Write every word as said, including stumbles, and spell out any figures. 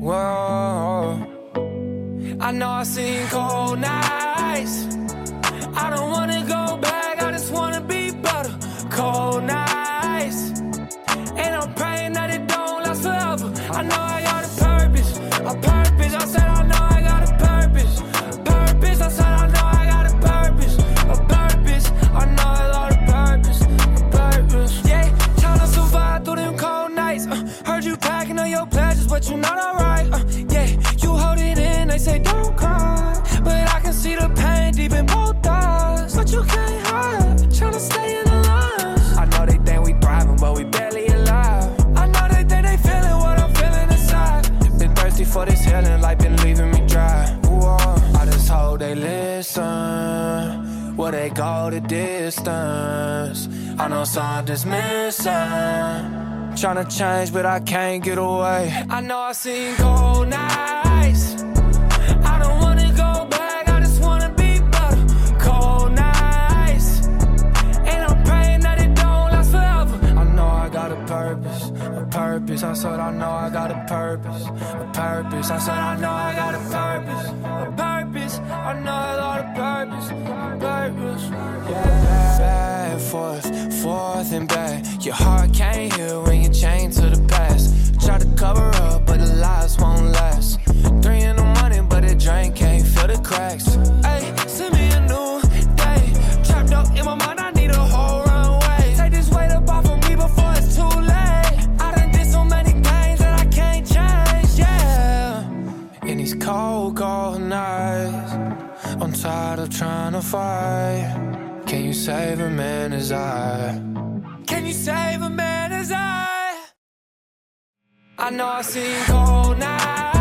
Whoa, I know I've seen cold nights. I don't wanna go back, I just wanna be better. Cold nights, and I'm praying that it don't last forever. I know I got a purpose, a purpose. I said I know I got a purpose, a purpose. I said I know I got a purpose, a purpose. I know I got a purpose, a purpose. Yeah, trying to survive through them cold nights. Uh, heard you packing up your pleasures, but you not alright. Uh, yeah, you hold it in, they say don't cry, but I can see the pain deep in both eyes. But you can't hide, trying to stay in the lines. I know they think we thriving, but we barely alive. I know they think they feeling what I'm feeling inside. Been thirsty for this healing, like been leaving me dry. Ooh, I just hope they listen. Will they go the distance? I know something's missing. Tryna change, but I can't get away. I know I've seen cold nights. I don't wanna go back, I just wanna be better. Cold nights, and I'm praying that it don't last forever. I know I got a purpose, a purpose. I said I know I got a purpose, a purpose. I said I know I got a purpose, a purpose. I know I got a purpose, a purpose. Yeah, back, forth, forth and back. Your heart can't heal when you're chained to the past. Try to cover up, but the lies won't last. Three in the morning, but the drain can't fill the cracks. Ay, send me a new day. Trapped up in my mind, I need a whole runway. Take this weight up off of me before it's too late. I done did so many things that I can't change, yeah. In these cold, cold nights, I'm tired of trying to fight. Can you save a man as I? Can you save a man as I? I know I've seen cold nights.